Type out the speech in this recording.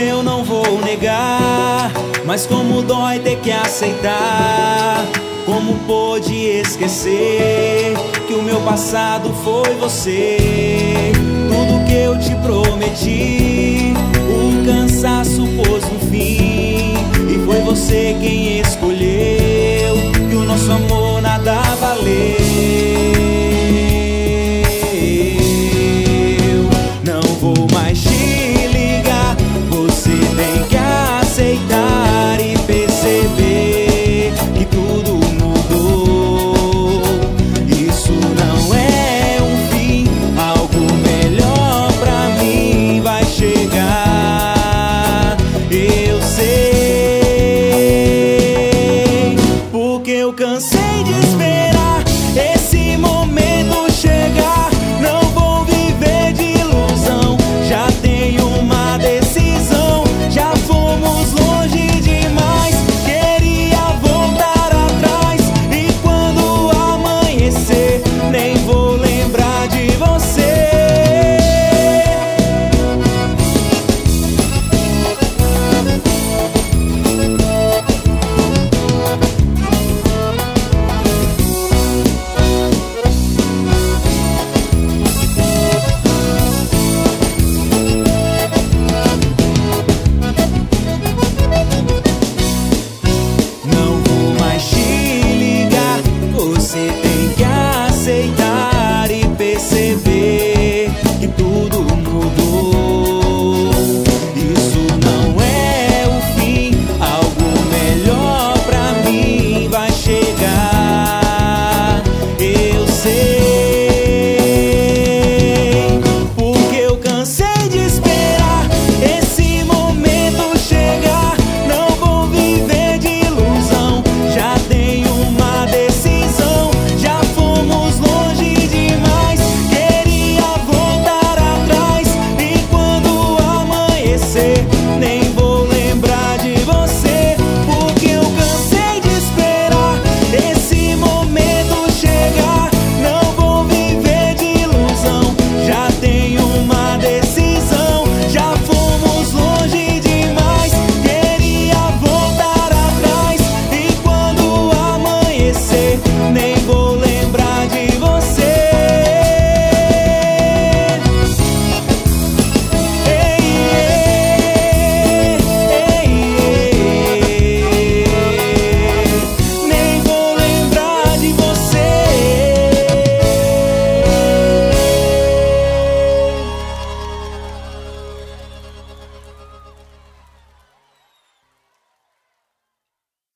eu não vou negar, mas como dói ter que aceitar. Como pôde esquecer que o meu passado foi você? Tudo que eu te prometi, o cansaço pôs um fim, e foi você quem escolheu.